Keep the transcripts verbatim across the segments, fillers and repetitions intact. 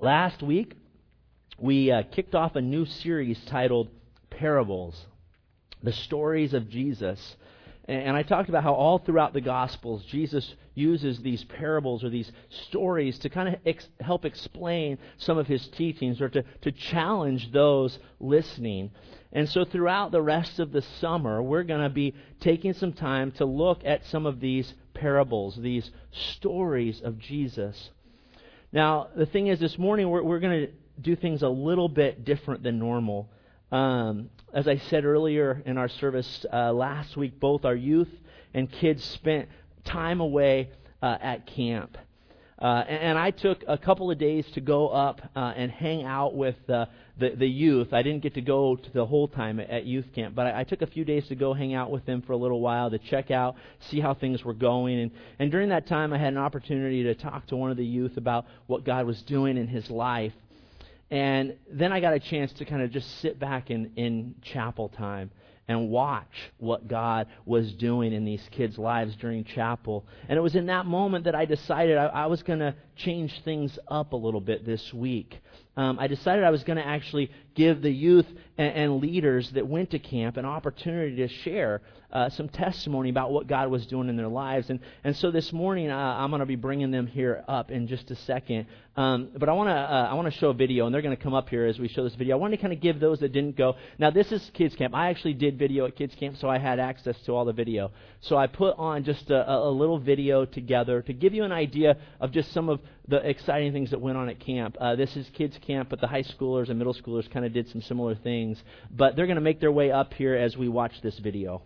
Last week, we uh, kicked off a new series titled Parables, the stories of Jesus. And I talked about how all throughout the Gospels, Jesus uses these parables or these stories to kind of ex- help explain some of his teachings or to, to challenge those listening. And so throughout the rest of the summer, we're going to be taking some time to look at some of these parables, these stories of Jesus. Now, the thing is, this morning we're, we're going to do things a little bit different than normal. Um, as I said earlier in our service uh, last week, both our youth and kids spent time away uh, at camp. Uh, and, and I took a couple of days to go up uh, and hang out with uh, the, the youth. I didn't get to go to the whole time at, at youth camp, but I, I took a few days to go hang out with them for a little while to check out, see how things were going. And, and during that time, I had an opportunity to talk to one of the youth about what God was doing in his life. And then I got a chance to kind of just sit back in, in chapel time and watch what God was doing in these kids' lives during chapel. And it was in that moment that I decided I, I was going to change things up a little bit this week. Um, I decided I was going to actually give the youth and, and leaders that went to camp an opportunity to share uh, some testimony about what God was doing in their lives. And and so this morning uh, I'm going to be bringing them here up in just a second. Um, but I want to uh, I want to show a video, and they're going to come up here as we show this video. I want to kind of give those that didn't go. Now this is kids camp. I actually did video at kids camp, so I had access to all the video. So I put on just a, a little video together to give you an idea of just some of the exciting things that went on at camp. Uh, this is kids camp, but the high schoolers and middle schoolers kind of did some similar things. But they're going to make their way up here as we watch this video.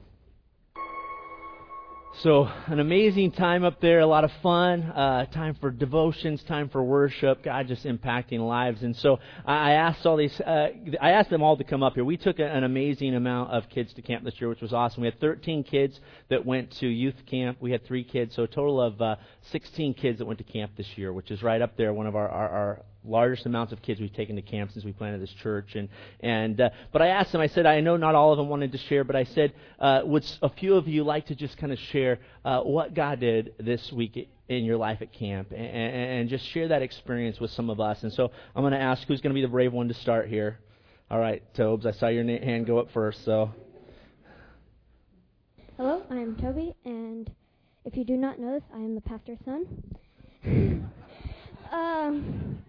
So an amazing time up there, a lot of fun, uh, time for devotions, time for worship, God just impacting lives. And so I asked all these, uh, I asked them all to come up here. We took a, an amazing amount of kids to camp this year, which was awesome. We had thirteen kids that went to youth camp. We had three kids, so a total of uh, sixteen kids that went to camp this year, which is right up there, one of our, our, our largest amounts of kids we've taken to camp since we planted this church. And and uh, but I asked them, I said, I know not all of them wanted to share, but I said, uh, would a few of you like to just kind of share uh, what God did this week in your life at camp, and, and just share that experience with some of us? And so I'm going to ask who's going to be the brave one to start here. All right, Tobes, I saw your na- hand go up first. So, hello, I'm Toby, and if you do not know this, I am the pastor's son. um.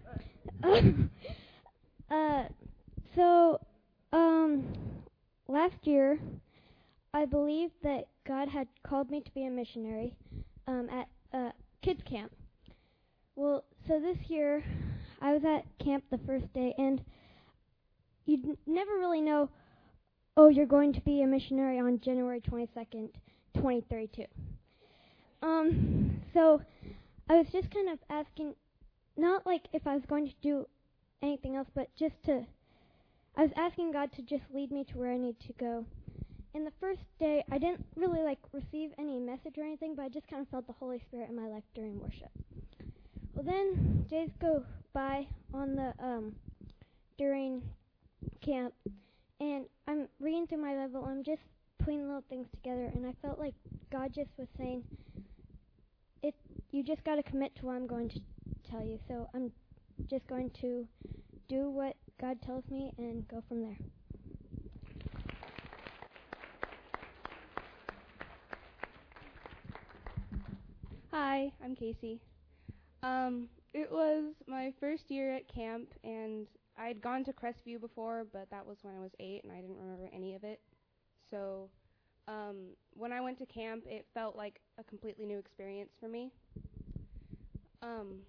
uh, so, um, last year, I believe that God had called me to be a missionary um, at uh, kids camp. Well, so this year, I was at camp the first day, and you'd n- never really know, oh, you're going to be a missionary on January twenty-second, twenty thirty-two. Um, so I was just kind of asking, not like if I was going to do anything else, but just to, I was asking God to just lead me to where I need to go. In the first day, I didn't really like receive any message or anything, but I just kind of felt the Holy Spirit in my life during worship. Well, then days go by on the um during camp, and I'm reading through my Bible. I'm just putting little things together, and I felt like God just was saying, "It you just got to commit to what I'm going to tell you." So I'm just going to do what God tells me and go from there. Hi, I'm Casey. Um, it was my first year at camp, and I'd gone to Crestview before, but that was when I was eight, and I didn't remember any of it. So um, when I went to camp, it felt like a completely new experience for me. Um,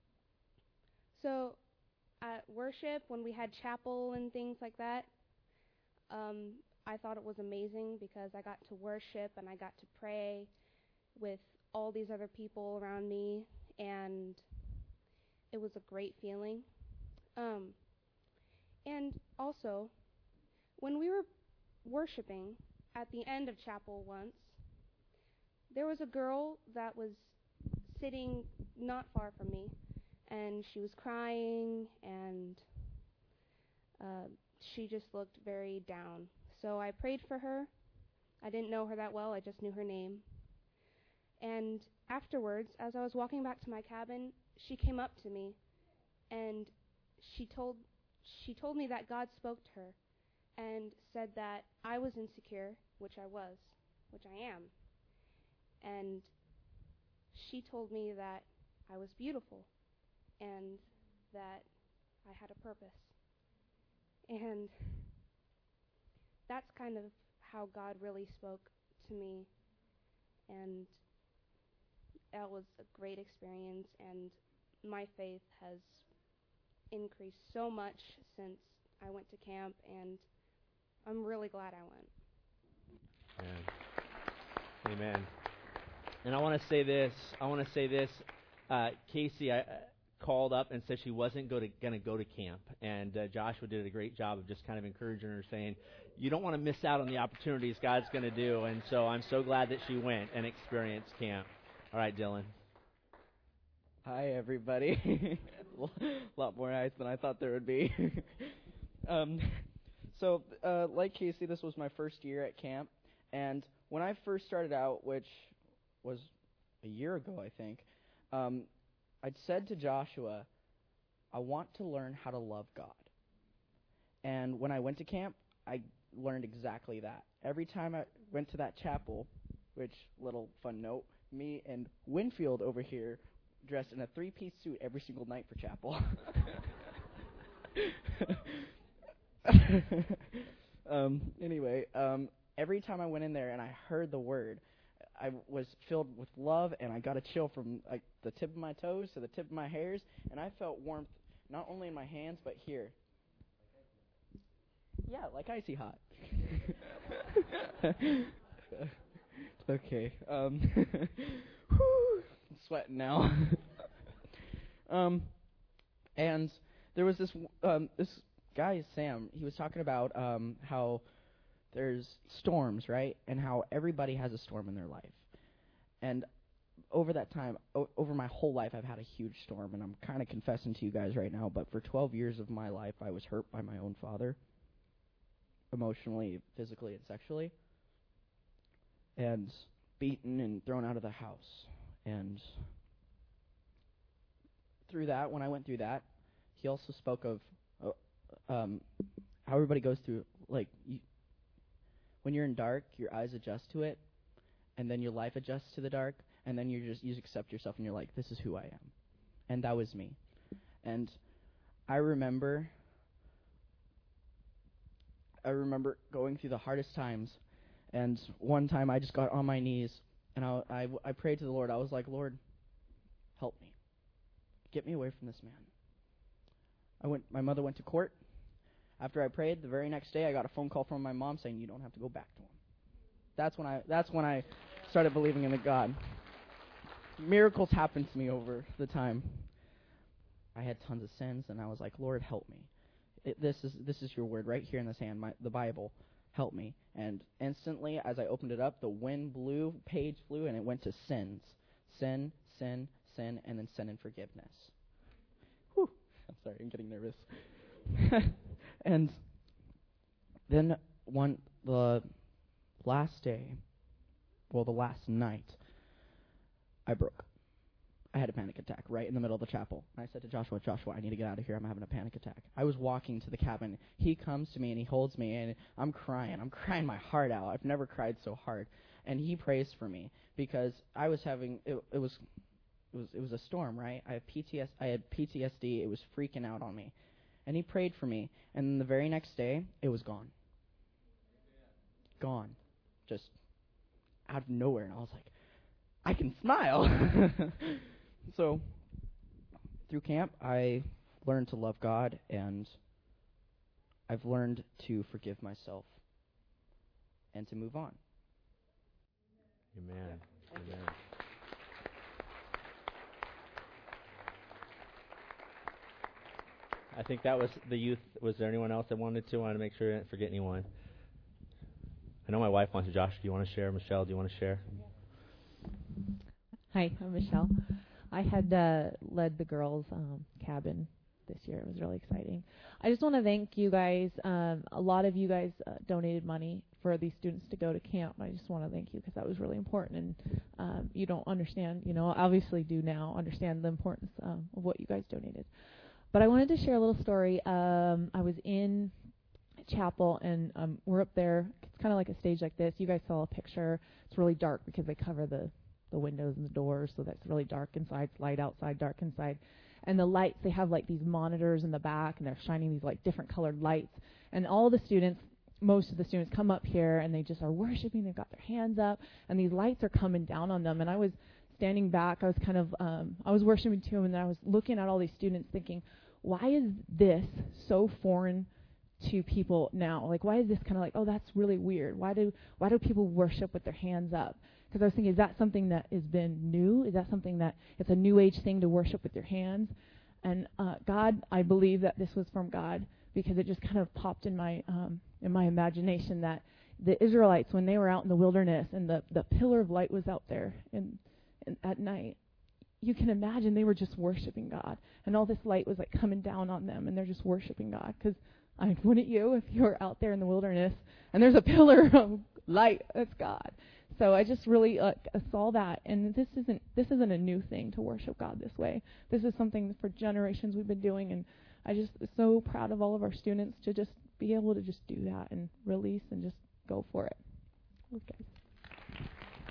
so at worship, when we had chapel and things like that, um, I thought it was amazing because I got to worship and I got to pray with all these other people around me, and it was a great feeling. Um, and also, when we were worshiping at the end of chapel once, there was a girl that was sitting not far from me, and she was crying, and uh, she just looked very down. So I prayed for her. I didn't know her that well. I just knew her name. And afterwards, as I was walking back to my cabin, she came up to me, and she told she told me that God spoke to her and said that I was insecure, which I was, which I am. And she told me that I was beautiful and that I had a purpose. And that's kind of how God really spoke to me. And that was a great experience, and my faith has increased so much since I went to camp, and I'm really glad I went. Amen. Amen. And I want to say this. I want to say this. Uh, Casey I, uh, called up and said she wasn't going to go to camp, and uh, Joshua did a great job of just kind of encouraging her, saying, you don't want to miss out on the opportunities God's going to do. And so I'm so glad that she went and experienced camp. All right, Dylan. Hi, everybody. A lot more nice than I thought there would be. um, so, uh, like Casey, this was my first year at camp. And when I first started out, which was a year ago, I think, um, I'd said to Joshua, I want to learn how to love God. And when I went to camp, I learned exactly that. Every time I went to that chapel, which, little fun note, me and Winfield over here dressed in a three-piece suit every single night for chapel. um, anyway, um, every time I went in there and I heard the word, I was filled with love, and I got a chill from like the tip of my toes to the tip of my hairs, and I felt warmth not only in my hands but here. Yeah, like icy hot. Okay. Um, whew, I'm sweating now. um, and there was this um, this guy, Sam. He was talking about um, how there's storms, right? And how everybody has a storm in their life. And over that time, o- over my whole life, I've had a huge storm. And I'm kind of confessing to you guys right now, but for twelve years of my life, I was hurt by my own father. Emotionally, physically, and sexually. And beaten and thrown out of the house. And through that, when I went through that, he also spoke of uh, um, how everybody goes through, like, you, when you're in dark, your eyes adjust to it, and then your life adjusts to the dark, and then you just you accept yourself, and you're like, this is who I am. And that was me. And I remember, I remember going through the hardest times, and one time I just got on my knees, and I, I, I prayed to the Lord. I was like, Lord, help me. Get me away from this man. I went. My mother went to court. After I prayed, the very next day, I got a phone call from my mom saying, you don't have to go back to him. That's when I That's when I started believing in the God. Miracles happened to me over the time. I had tons of sins, and I was like, Lord, help me. It, this is this is your word right here in this hand, my, the Bible. Help me. And instantly, as I opened it up, the wind blew, page flew, and it went to sins. Sin, sin, sin, and then sin and forgiveness. Whew. I'm sorry, I'm getting nervous. And then one, the last day, well, the last night, I broke. I had a panic attack right in the middle of the chapel. And I said to Joshua, Joshua, I need to get out of here. I'm having a panic attack. I was walking to the cabin. He comes to me and he holds me, and I'm crying. I'm crying my heart out. I've never cried so hard. And he prays for me because I was having, it, it was, it was, it was a storm, right? I have P T S, I had P T S D. It was freaking out on me. And he prayed for me. And then the very next day, it was gone. Gone. Just out of nowhere. And I was like, I can smile. So, through camp, I learned to love God, and I've learned to forgive myself and to move on. Amen. Amen. I think that was the youth. Was there anyone else that wanted to? I wanted to make sure I didn't forget anyone. I know my wife wants to. Josh, do you want to share? Michelle, do you want to share? Hi, I'm Michelle. I had uh, led the girls' um, cabin this year. It was really exciting. I just want to thank you guys. Um, a lot of you guys uh, donated money for these students to go to camp. I just want to thank you because that was really important. And um, you don't understand, you know, obviously do now understand the importance um, of what you guys donated. But I wanted to share a little story. Um, I was in chapel, and um, we're up there. It's kind of like a stage like this. You guys saw a picture. It's really dark because they cover the, the windows and the doors, so that's really dark inside. It's light outside, dark inside. And the lights, they have like these monitors in the back, and they're shining these like different colored lights. And all the students, most of the students come up here, and they just are worshiping. They've got their hands up, and these lights are coming down on them. And I was standing back. I was kind of, um, I was worshiping to him, and I was looking at all these students thinking, why is this so foreign to people now? Like, why is this kind of like, oh, that's really weird. Why do why do people worship with their hands up? Because I was thinking, is that something that has been new? Is that something that it's a new age thing to worship with your hands? And uh, God, I believe that this was from God, because it just kind of popped in my um, in my imagination that the Israelites, when they were out in the wilderness and the, the pillar of light was out there in, in, at night, you can imagine they were just worshiping God. And all this light was like coming down on them, and they're just worshiping God. Because I mean, wouldn't you if you were out there in the wilderness and there's a pillar of light? That's God. So I just really uh, saw that, and this isn't this isn't a new thing to worship God this way. This is something for generations we've been doing, and I just so proud of all of our students to just be able to just do that and release and just go for it. Okay.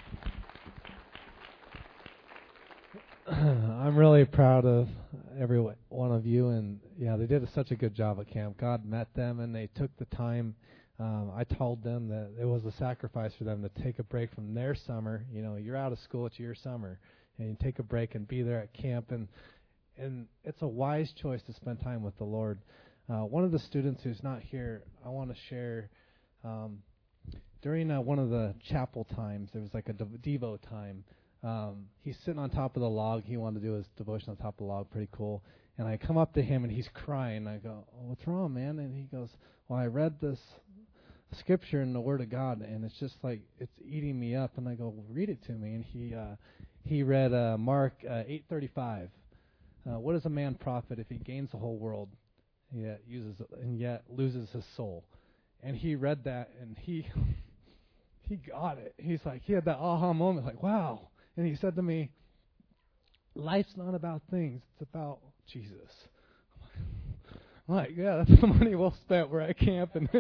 I'm really proud of every one of you, and yeah, they did a, such a good job at camp. God met them, and they took the time. Um, I told them that it was a sacrifice for them to take a break from their summer. You know, you're out of school, it's your summer, and you take a break and be there at camp, and and it's a wise choice to spend time with the Lord. Uh, one of the students who's not here, I want to share. Um, during uh, one of the chapel times, there was like a Devo time. Um, he's sitting on top of the log. He wanted to do his devotion on top of the log. Pretty cool. And I come up to him, and he's crying. I go, oh, what's wrong, man? And he goes, well, I read this scripture in the Word of God, and it's just like it's eating me up. And I go, well, read it to me. And he uh, he read uh, Mark uh, eight thirty-five. Uh, what does a man profit if he gains the whole world, yet uses and yet loses his soul? And he read that, and he he got it. He's like, he had that aha moment, like, wow. And he said to me, life's not about things, it's about Jesus. I'm like, yeah, that's the money well spent. We're at camp. And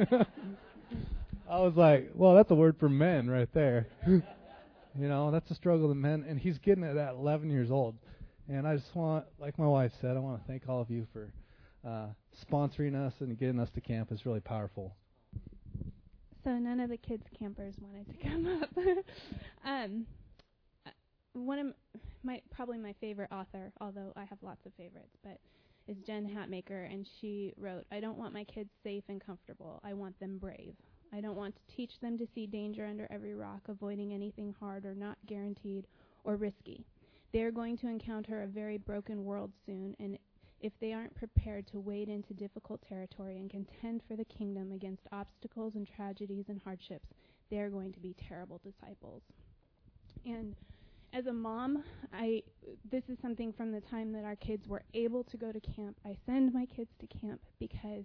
I was like, well, that's a word for men right there. You know, that's a struggle of men. And he's getting it at eleven years old. And I just want, like my wife said, I want to thank all of you for uh, sponsoring us and getting us to camp. It's really powerful. So none of the kids campers wanted to come up. um, one of my probably my favorite author, although I have lots of favorites, but is Jen Hatmaker, and she wrote, I don't want my kids safe and comfortable. I want them brave. I don't want to teach them to see danger under every rock, avoiding anything hard or not guaranteed or risky. They are going to encounter a very broken world soon, and if they aren't prepared to wade into difficult territory and contend for the kingdom against obstacles and tragedies and hardships, they are going to be terrible disciples. And as a mom, I this is something from the time that our kids were able to go to camp. I send my kids to camp because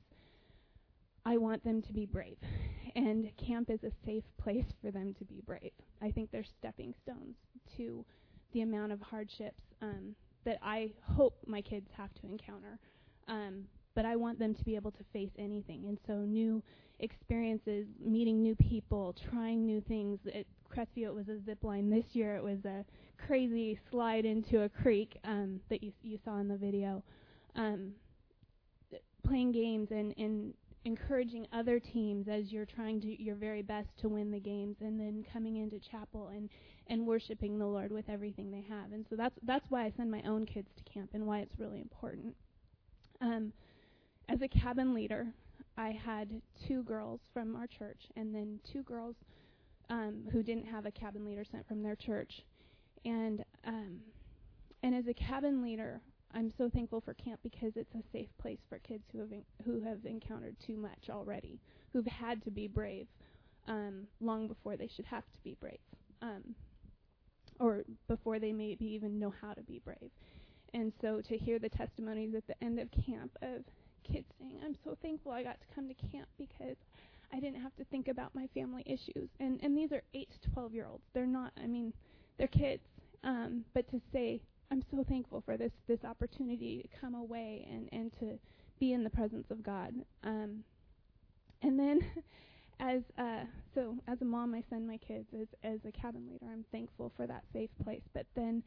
I want them to be brave. And camp is a safe place for them to be brave. I think they're stepping stones to the amount of hardships um, that I hope my kids have to encounter. Um, but I want them to be able to face anything. And so new experiences, meeting new people, trying new things. At Crestview, it was a zip line. This year, it was a crazy slide into a creek um, that you you saw in the video. Um, playing games and, and encouraging other teams as you're trying to your very best to win the games, and then coming into chapel and, and worshiping the Lord with everything they have. And so that's that's why I send my own kids to camp and why it's really important. Um, as a cabin leader, I had two girls from our church and then two girls um, who didn't have a cabin leader sent from their church. And um, and as a cabin leader, I'm so thankful for camp because it's a safe place for kids who have en- who have encountered too much already, who've had to be brave um, long before they should have to be brave, um, or before they maybe even know how to be brave. And so to hear the testimonies at the end of camp of kids saying, I'm so thankful I got to come to camp because I didn't have to think about my family issues. And and these are eight to twelve year olds. They're not, I mean, they're kids. Um, but to say, I'm so thankful for this this opportunity to come away and, and to be in the presence of God. Um, and then, as uh, so as a mom, I send my kids as as a cabin leader. I'm thankful for that safe place. But then,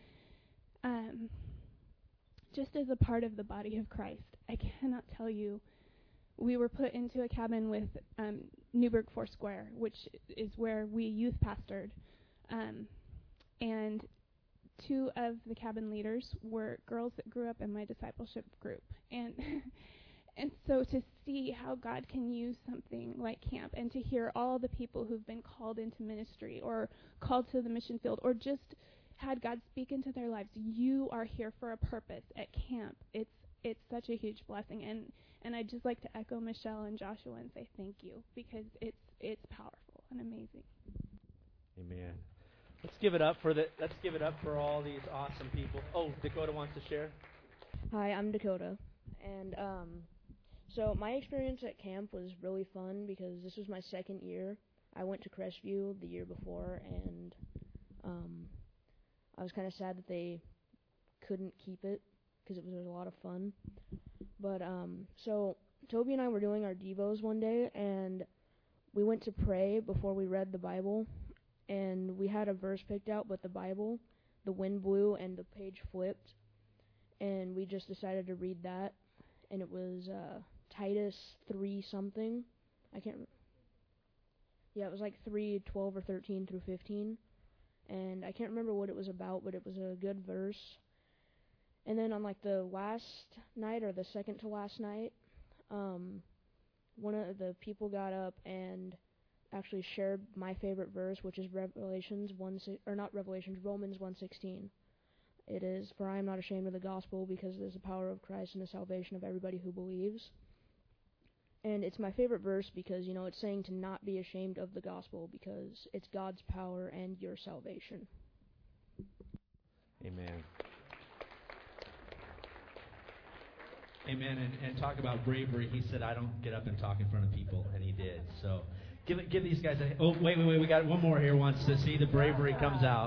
um, just as a part of the body of Christ, I cannot tell you. We were put into a cabin with um, Newburgh Foursquare, which is where we youth pastored, um, and two of the cabin leaders were girls that grew up in my discipleship group, and and so to see how God can use something like camp, and to hear all the people who've been called into ministry or called to the mission field, or just had God speak into their lives. You are here for a purpose at camp. It's it's such a huge blessing, and and I'd just like to echo Michelle and Joshua and say thank you, because it's it's powerful and amazing. Amen. Let's give it up for the. Let's give it up for all these awesome people. Oh, Dakota wants to share. Hi, I'm Dakota, and um, so my experience at camp was really fun because this was my second year. I went to Crestview the year before, and um, I was kind of sad that they couldn't keep it because it was a lot of fun. But um, so Toby and I were doing our devos one day, and we went to pray before we read the Bible. And we had a verse picked out, but the Bible, the wind blew and the page flipped, and we just decided to read that, and it was uh, Titus three something. I can't remember. Yeah, it was like three twelve or thirteen through fifteen, and I can't remember what it was about, but it was a good verse. And then on like the last night, or the second to last night, um, one of the people got up and actually shared my favorite verse, which is Revelations one, or not Revelations, Romans one sixteen. It is, "For I am not ashamed of the gospel, because it is the power of Christ and the salvation of everybody who believes." And it's my favorite verse because, you know, it's saying to not be ashamed of the gospel, because it's God's power and your salvation. Amen. Amen. And, and talk about bravery. He said, "I don't get up and talk in front of people," and he did. So. Give it, give these guys a... Oh, wait, wait, wait. We got one more here wants to see the bravery comes out.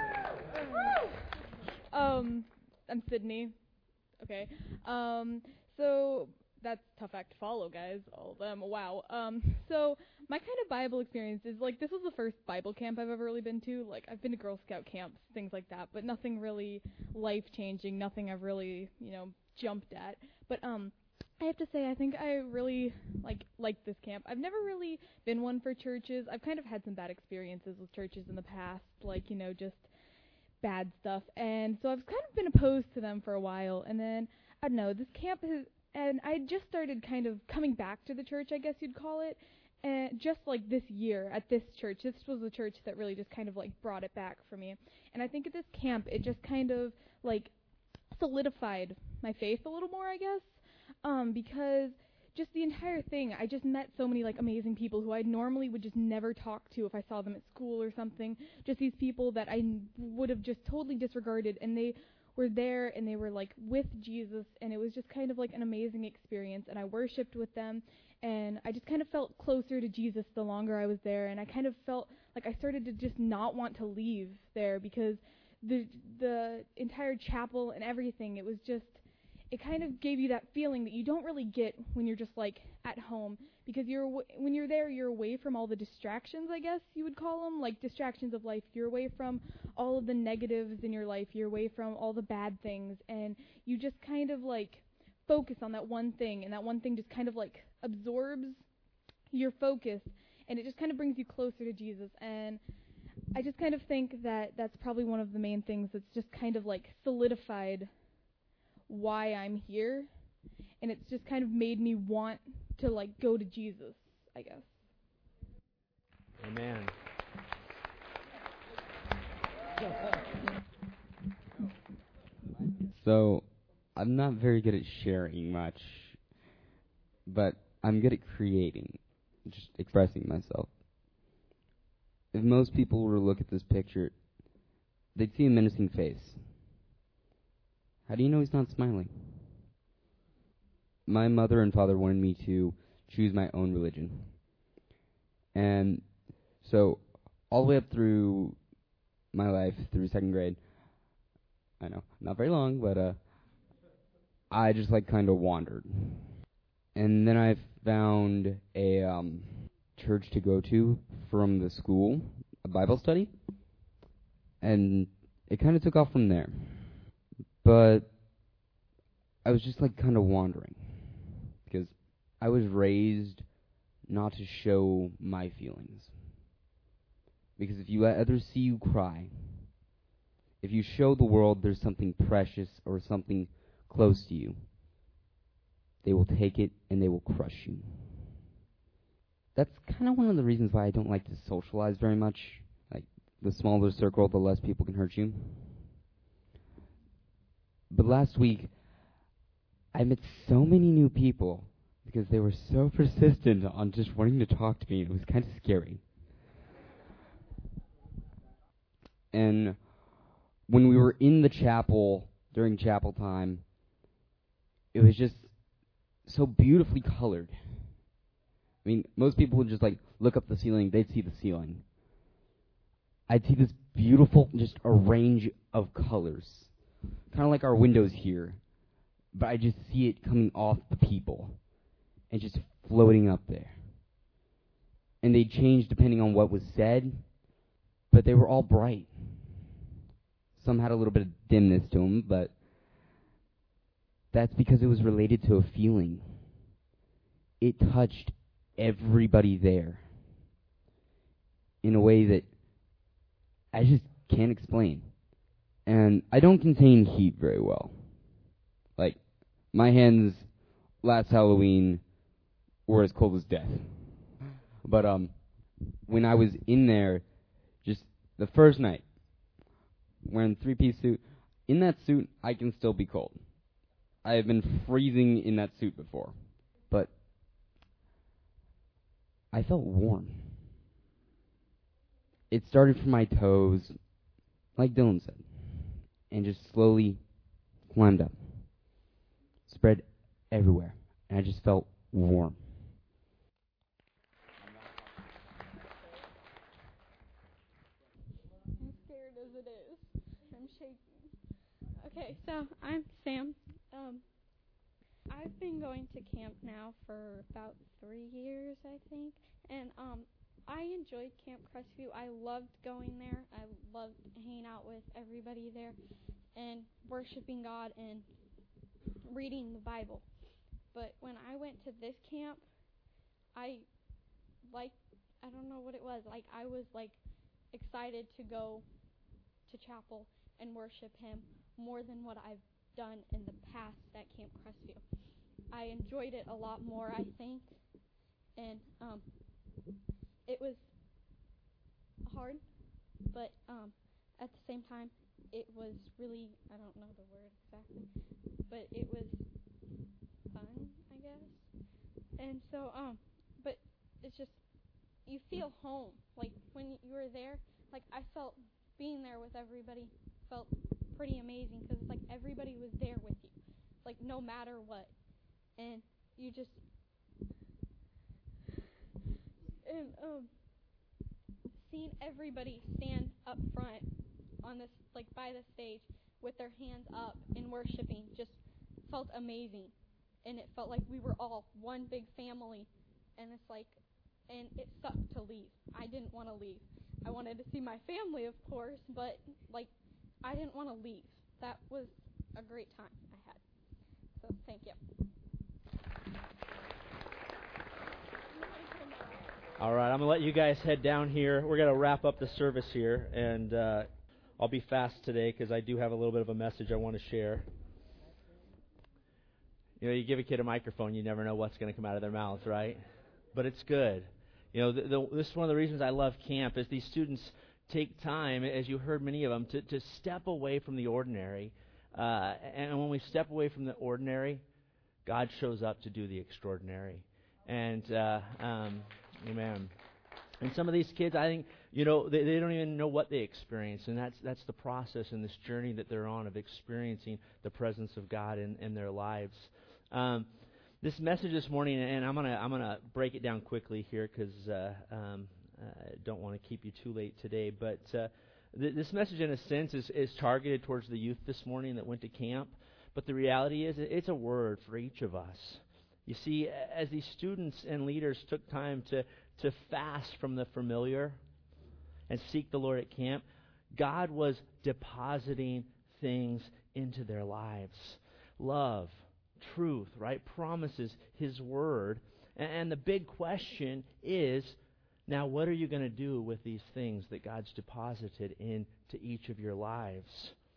Um, I'm Sydney. Okay. Um, so that's a tough act to follow, guys. All of them. Wow. Um, so my kind of Bible experience is, like, this was the first Bible camp I've ever really been to. Like, I've been to Girl Scout camps, things like that, but nothing really life-changing, nothing I've really, you know, jumped at. But, um... I have to say, I think I really like like this camp. I've never really been one for churches. I've kind of had some bad experiences with churches in the past, like, you know, just bad stuff. And so I've kind of been opposed to them for a while. And then, I don't know, this camp has, and I just started kind of coming back to the church, I guess you'd call it, and just like this year at this church. This was the church that really just kind of like brought it back for me. And I think at this camp, it just kind of like solidified my faith a little more, I guess. Um, because just the entire thing, I just met so many, like, amazing people who I normally would just never talk to if I saw them at school or something. Just these people that I n- would have just totally disregarded, and they were there, and they were, like, with Jesus, and it was just kind of, like, an amazing experience, and I worshipped with them, and I just kind of felt closer to Jesus the longer I was there, and I kind of felt like I started to just not want to leave there, because the the entire chapel and everything, it was just... it kind of gave you that feeling that you don't really get when you're just, like, at home, because you're w- when you're there, you're away from all the distractions, I guess you would call them, like, distractions of life. You're away from all of the negatives in your life. You're away from all the bad things, and you just kind of, like, focus on that one thing, and that one thing just kind of, like, absorbs your focus, and it just kind of brings you closer to Jesus. And I just kind of think that that's probably one of the main things that's just kind of, like, solidified why I'm here, and it's just kind of made me want to, like, go to Jesus, I guess. Amen. So, I'm not very good at sharing much, but I'm good at creating, just expressing myself. If most people were to look at this picture, they'd see a menacing face. How do you know he's not smiling? My mother and father wanted me to choose my own religion. And so, all the way up through my life, through second grade, I know, not very long, but uh, I just like kind of wandered. And then I found a um, church to go to from the school, a Bible study, and it kind of took off from there. But I was just like kind of wandering because I was raised not to show my feelings. Because if you let others see you cry, if you show the world there's something precious or something close to you, they will take it and they will crush you. That's kind of one of the reasons why I don't like to socialize very much. Like, the smaller circle, the less people can hurt you. But last week, I met so many new people because they were so persistent on just wanting to talk to me. It was kind of scary. And when we were in the chapel during chapel time, it was just so beautifully colored. I mean, most people would just like look up the ceiling, they'd see the ceiling. I'd see this beautiful, just a range of colors. Kind of like our windows here. But I just see it coming off the people and just floating up there. And they changed depending on what was said, but they were all bright. Some had a little bit of dimness to them, but that's because it was related to a feeling. It touched everybody there in a way that I just can't explain. And I don't contain heat very well. Like, my hands last Halloween were as cold as death. But um, when I was in there, just the first night, wearing a three-piece suit, in that suit, I can still be cold. I have been freezing in that suit before. But I felt warm. It started from my toes, like Dylan said, and just slowly climbed up. Spread everywhere, and I just felt warm. I'm scared as it is. I'm shaking. Okay, so I'm Sam. Um, I've been going to camp now for about three years, I think, and um, I enjoyed Camp Crestview. I loved going there. I loved hanging out with everybody there and worshiping God and reading the Bible. But when I went to this camp, I like I don't know what it was. Like I was like excited to go to chapel and worship Him more than what I've done in the past at Camp Crestview. I enjoyed it a lot more, I think, and um, it was hard, but um, at the same time, it was really, I don't know the word exactly, but it was fun, I guess. And so, um, but it's just, you feel home. Like, when you were there, like, I felt being there with everybody felt pretty amazing, because it's like everybody was there with you, like, no matter what. And you just, and, um, seeing everybody stand up front on this, like, by the stage with their hands up and worshiping just felt amazing. And it felt like we were all one big family. And it's like, and it sucked to leave. I didn't want to leave. I wanted to see my family, of course, but, like, I didn't want to leave. That was a great time I had. So, thank you. All right, I'm going to let you guys head down here. We're going to wrap up the service here, and uh, I'll be fast today because I do have a little bit of a message I want to share. You know, you give a kid a microphone, you never know what's going to come out of their mouth, right? But it's good. You know, the, the, this is one of the reasons I love camp, is these students take time, as you heard many of them, to, to step away from the ordinary. Uh, and when we step away from the ordinary, God shows up to do the extraordinary. And, uh, um, amen. And some of these kids, I think, you know, they, they don't even know what they experience. And that's that's the process and this journey that they're on of experiencing the presence of God in, in their lives. Um, this message this morning, and I'm gonna I'm gonna break it down quickly here because uh, um, I don't want to keep you too late today. But uh, th- this message, in a sense, is, is targeted towards the youth this morning that went to camp. But the reality is, it's a word for each of us. You see, as these students and leaders took time to, to fast from the familiar and seek the Lord at camp, God was depositing things into their lives. Love, truth, right? Promises, His Word. And, and the big question is, now what are you going to do with these things that God's deposited into each of your lives?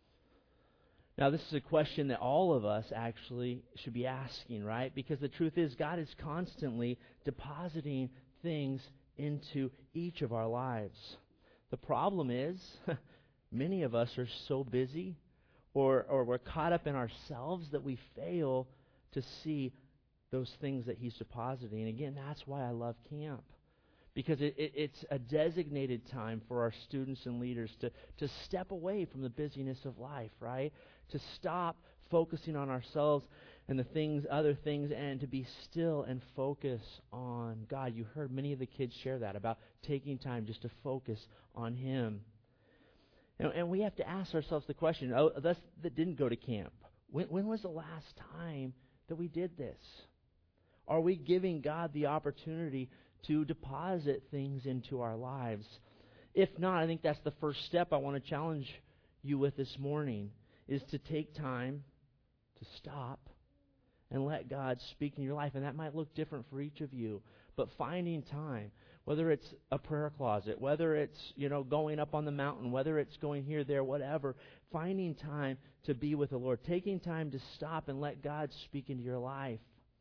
Now, this is a question that all of us actually should be asking, right? Because the truth is, God is constantly depositing things into each of our lives. The problem is, many of us are so busy, or, or we're caught up in ourselves, that we fail to see those things that He's depositing. And again, that's why I love camp. Because it, it, it's a designated time for our students and leaders to, to step away from the busyness of life, right? To stop focusing on ourselves and the things, other things, and to be still and focus on God. You heard many of the kids share that, about taking time just to focus on Him. And, and we have to ask ourselves the question, oh, us that didn't go to camp, when, when was the last time that we did this? Are we giving God the opportunity to deposit things into our lives? If not, I think that's the first step I want to challenge you with this morning, is to take time to stop and let God speak in your life. And that might look different for each of you. But finding time, whether it's a prayer closet, whether it's, you know, going up on the mountain, whether it's going here, there, whatever, finding time to be with the Lord, taking time to stop and let God speak into your life.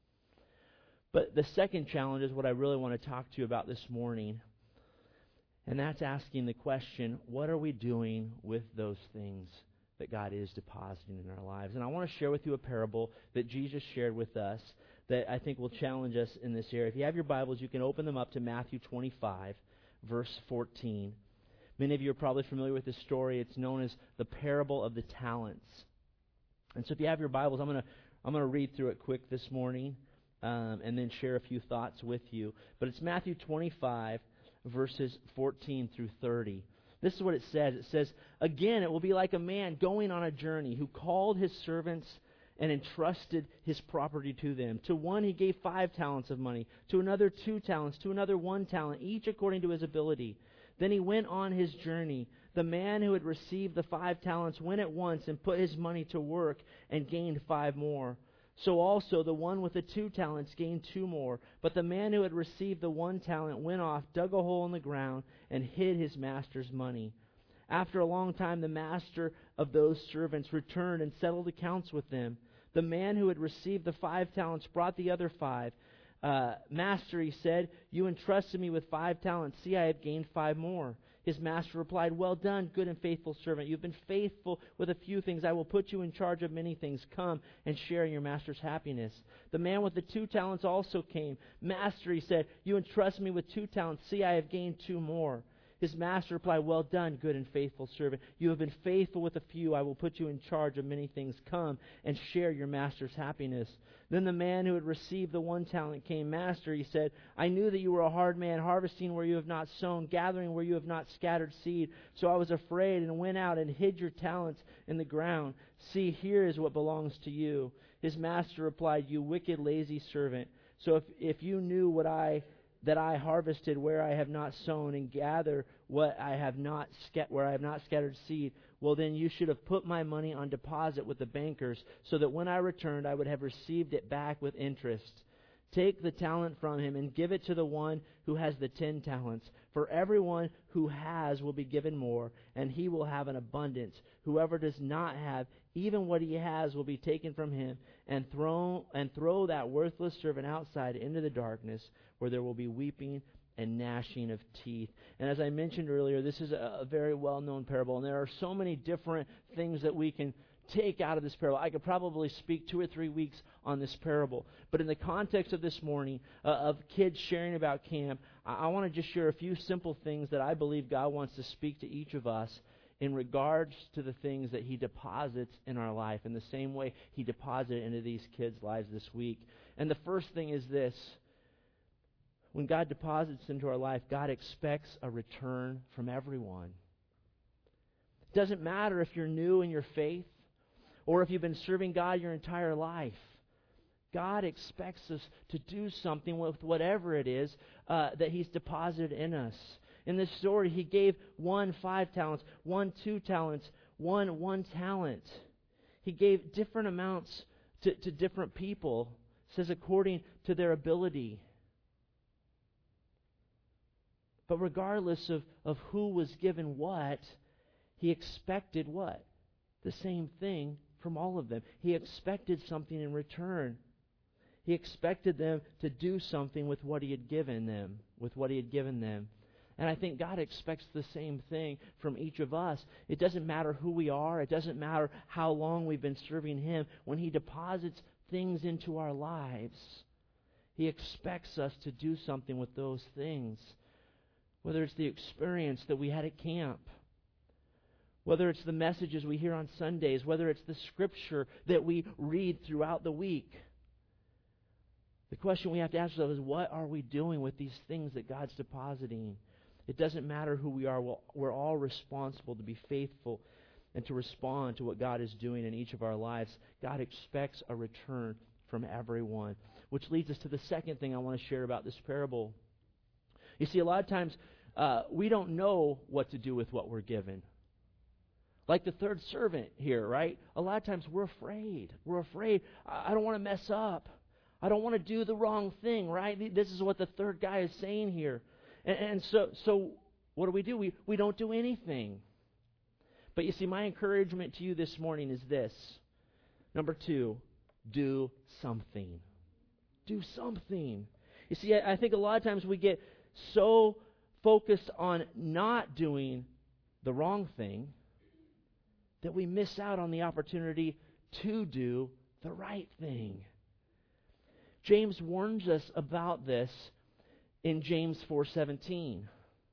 But the second challenge is what I really want to talk to you about this morning. And that's asking the question, what are we doing with those things that God is depositing in our lives? And I want to share with you a parable that Jesus shared with us that I think will challenge us in this area. If you have your Bibles, you can open them up to Matthew twenty-five, verse fourteen. Many of you are probably familiar with this story. It's known as the parable of the talents. And so if you have your Bibles, I'm going to I'm going to read through it quick this morning um, and then share a few thoughts with you. But it's Matthew twenty-five, verses fourteen through thirty. This is what it says. It says, "Again, it will be like a man going on a journey who called his servants and entrusted his property to them. To one he gave five talents of money, to another two talents, to another one talent, each according to his ability. Then he went on his journey. The man who had received the five talents went at once and put his money to work and gained five more. So also the one with the two talents gained two more. But the man who had received the one talent went off, dug a hole in the ground, and hid his master's money. After a long time, the master of those servants returned and settled accounts with them. The man who had received the five talents brought the other five. Uh, Master, he said, you entrusted me with five talents. See, I have gained five more. His master replied, well done, good and faithful servant. You've been faithful with a few things. I will put you in charge of many things. Come and share in your master's happiness. The man with the two talents also came. Master, he said, you entrusted me with two talents. See, I have gained two more. His master replied, well done, good and faithful servant. You have been faithful with a few. I will put you in charge of many things. Come and share your master's happiness. Then the man who had received the one talent came. Master, he said, I knew that you were a hard man, harvesting where you have not sown, gathering where you have not scattered seed. So I was afraid and went out and hid your talents in the ground. See, here is what belongs to you. His master replied, you wicked, lazy servant. So if, if you knew what I... that I harvested where I have not sown, and gather what I have not sca- where I have not scattered seed, well then you should have put my money on deposit with the bankers, so that when I returned I would have received it back with interest. Take the talent from him and give it to the one who has the ten talents. For everyone who has will be given more, and he will have an abundance. Whoever does not have, even what he has will be taken from him, and thrown and throw that worthless servant outside into the darkness, where there will be weeping and gnashing of teeth." And as I mentioned earlier, this is a, a very well-known parable, and there are so many different things that we can take out of this parable. I could probably speak two or three weeks on this parable. But in the context of this morning, uh, of kids sharing about camp, I, I want to just share a few simple things that I believe God wants to speak to each of us in regards to the things that He deposits in our life, in the same way He deposited into these kids' lives this week. And the first thing is this. When God deposits into our life, God expects a return from everyone. Doesn't matter if you're new in your faith or if you've been serving God your entire life. God expects us to do something with whatever it is uh, that He's deposited in us. In this story, He gave one five talents, one two talents, one one talent. He gave different amounts to, to different people. It says according to their ability. But regardless of, of who was given what, He expected what? The same thing from all of them. He expected something in return. He expected them to do something with what He had given them, with what He had given them. And I think God expects the same thing from each of us. It doesn't matter who we are. It doesn't matter how long we've been serving Him. When He deposits things into our lives, He expects us to do something with those things. Whether it's the experience that we had at camp, whether it's the messages we hear on Sundays, whether it's the Scripture that we read throughout the week. The question we have to ask ourselves is, what are we doing with these things that God's depositing? It doesn't matter who we are. We're all responsible to be faithful and to respond to what God is doing in each of our lives. God expects a return from everyone. Which leads us to the second thing I want to share about this parable. You see, a lot of times uh, we don't know what to do with what we're given. Like the third servant here, right? A lot of times we're afraid. We're afraid. I don't want to mess up. I don't want to do the wrong thing, right? This is what the third guy is saying here. And, and so, so what do we do? We, we don't do anything. But you see, my encouragement to you this morning is this. Number two, do something. Do something. You see, I, I think a lot of times we get so focused on not doing the wrong thing that we miss out on the opportunity to do the right thing. James warns us about this in James four seventeen.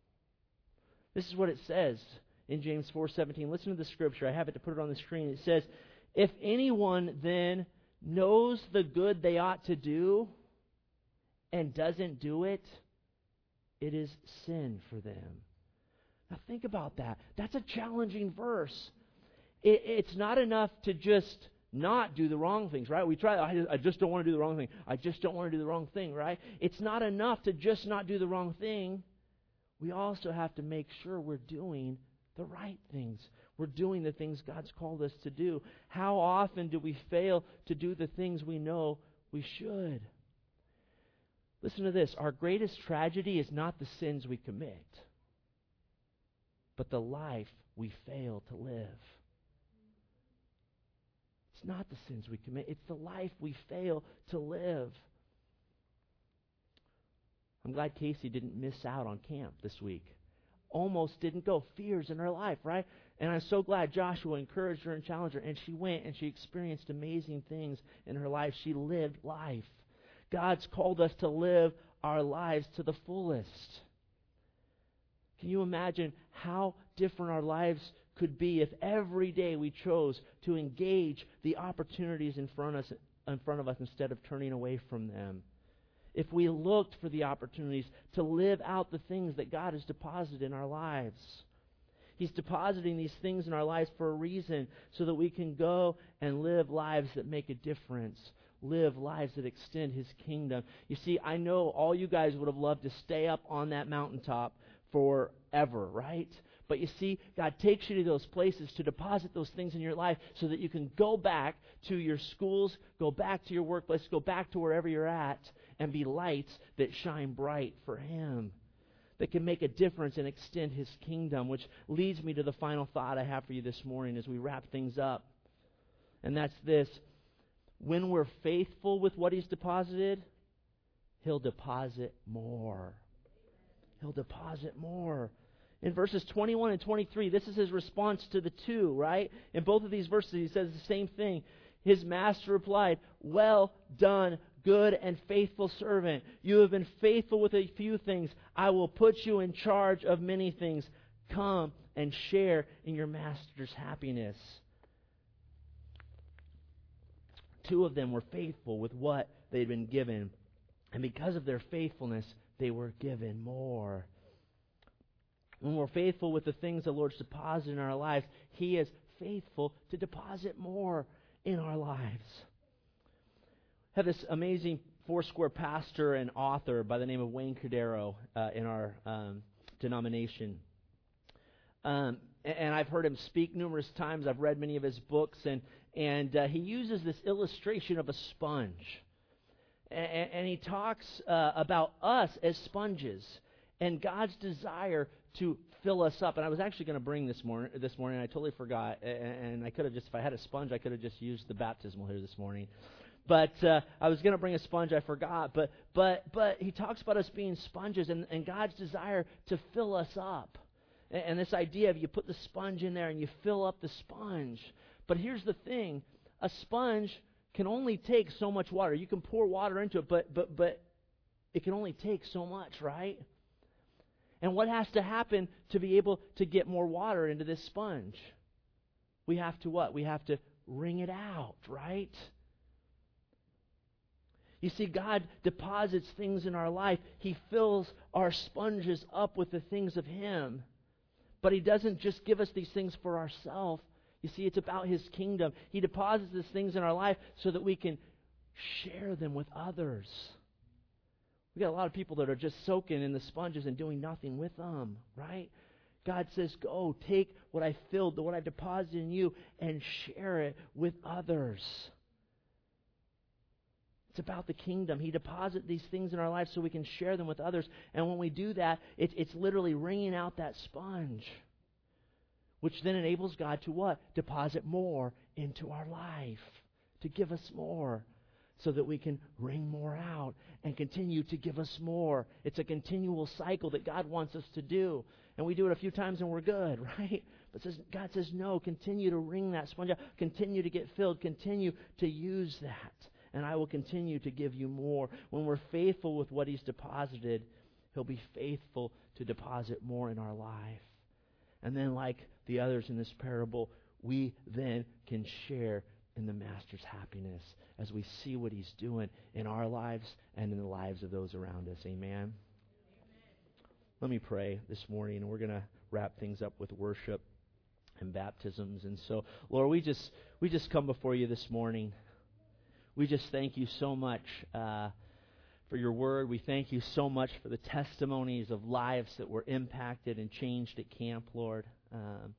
This is what it says in James four seventeen. Listen to the scripture. I have it to put it on the screen. It says, "If anyone then knows the good they ought to do and doesn't do it, it is sin for them." Now think about that. That's a challenging verse. It, it's not enough to just not do the wrong things, right? We try, I, I just don't want to do the wrong thing. I just don't want to do the wrong thing, right? It's not enough to just not do the wrong thing. We also have to make sure we're doing the right things. We're doing the things God's called us to do. How often do we fail to do the things we know we should? Listen to this. Our greatest tragedy is not the sins we commit, but the life we fail to live. It's not the sins we commit. It's the life we fail to live. I'm glad Casey didn't miss out on camp this week. Almost didn't go. Fears in her life, right? And I'm so glad Joshua encouraged her and challenged her, and she went and she experienced amazing things in her life. She lived life. God's called us to live our lives to the fullest. Can you imagine how different our lives could be if every day we chose to engage the opportunities in front of us, in front of us instead of turning away from them? If we looked for the opportunities to live out the things that God has deposited in our lives. He's depositing these things in our lives for a reason, so that we can go and live lives that make a difference. Live lives that extend His kingdom. You see, I know all you guys would have loved to stay up on that mountaintop forever, right? But you see, God takes you to those places to deposit those things in your life so that you can go back to your schools, go back to your workplace, go back to wherever you're at, and be lights that shine bright for Him, that can make a difference and extend His kingdom, which leads me to the final thought I have for you this morning as we wrap things up. And that's this. When we're faithful with what He's deposited, He'll deposit more. He'll deposit more. In verses twenty-one and twenty-three, this is His response to the two, right? In both of these verses, He says the same thing. His master replied, "Well done, good and faithful servant. You have been faithful with a few things. I will put you in charge of many things. Come and share in your master's happiness." Two of them were faithful with what they'd been given. And because of their faithfulness, they were given more. When we're faithful with the things the Lord's deposited in our lives, He is faithful to deposit more in our lives. I have this amazing Foursquare pastor and author by the name of Wayne Cordero uh, in our um, denomination. Um, and I've heard him speak numerous times. I've read many of his books, and and uh, he uses this illustration of a sponge. And, and he talks uh, about us as sponges and God's desire to fill us up. And I was actually going to bring this morning. This morning, I totally forgot. And, and I could have just, if I had a sponge, I could have just used the baptismal here this morning. But uh, I was going to bring a sponge. I forgot. But but but he talks about us being sponges and, and God's desire to fill us up. And, and this idea of you put the sponge in there and you fill up the sponge. But here's the thing: a sponge can only take so much water. You can pour water into it, but but but it can only take so much, right? And what has to happen to be able to get more water into this sponge? We have to what? We have to wring it out, right? You see, God deposits things in our life. He fills our sponges up with the things of Him. But He doesn't just give us these things for ourselves. You see, it's about His kingdom. He deposits these things in our life so that we can share them with others. We got a lot of people that are just soaking in the sponges and doing nothing with them, right? God says, go, take what I filled, what I deposited in you, and share it with others. It's about the kingdom. He deposits these things in our lives so we can share them with others. And when we do that, it, it's literally wringing out that sponge, which then enables God to what? Deposit more into our life, to give us more, so that we can wring more out and continue to give us more. It's a continual cycle that God wants us to do. And we do it a few times and we're good, right? But says, God says, no, continue to wring that sponge out. Continue to get filled. Continue to use that. And I will continue to give you more. When we're faithful with what He's deposited, He'll be faithful to deposit more in our life. And then like the others in this parable, we then can share in the Master's happiness as we see what He's doing in our lives and in the lives of those around us. Amen? Amen. Let me pray this morning, and we're going to wrap things up with worship and baptisms. And so, Lord, we just we just come before you this morning. We just thank you so much uh, for your word. We thank you so much for the testimonies of lives that were impacted and changed at camp, Lord. Um,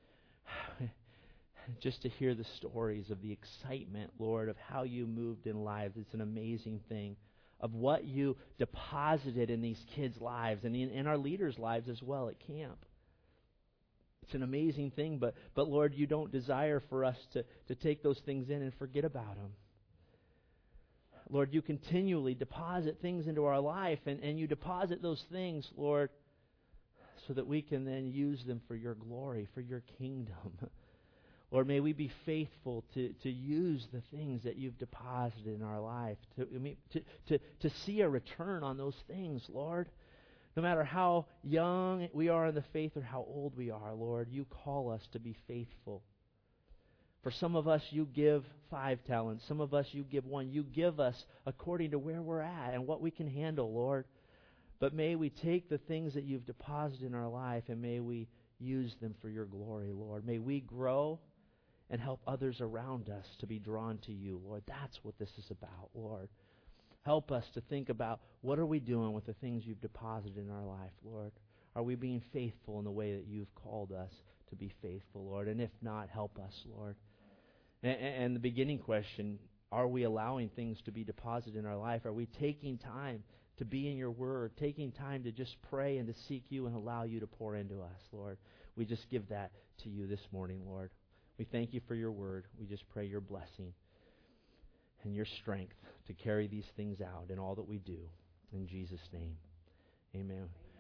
just to hear the stories of the excitement, Lord, of how you moved in lives. It's an amazing thing. Of what you deposited in these kids' lives and in, in our leaders' lives as well at camp. It's an amazing thing, but, but Lord, you don't desire for us to, to take those things in and forget about them. Lord, you continually deposit things into our life, and, and you deposit those things, Lord, so that we can then use them for your glory, for your kingdom. Lord, may we be faithful to, to use the things that you've deposited in our life, to, I mean, to, to, to see a return on those things, Lord. No matter how young we are in the faith or how old we are, Lord, you call us to be faithful. For some of us, you give five talents. Some of us, you give one. You give us according to where we're at and what we can handle, Lord. But may we take the things that you've deposited in our life and may we use them for your glory, Lord. May we grow and help others around us to be drawn to you, Lord. That's what this is about, Lord. Help us to think about what are we doing with the things you've deposited in our life, Lord. Are we being faithful in the way that you've called us to be faithful, Lord? And if not, help us, Lord. And, and the beginning question, are we allowing things to be deposited in our life? Are we taking time to be in your word, taking time to just pray and to seek you and allow you to pour into us, Lord? We just give that to you this morning, Lord. We thank you for your word. We just pray your blessing and your strength to carry these things out in all that we do. In Jesus' name, amen.